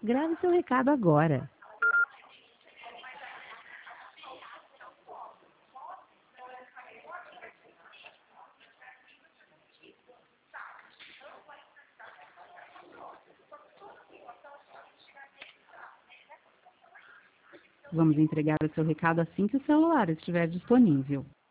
Grave seu recado agora. Vamos entregar o seu recado assim que o celular estiver disponível.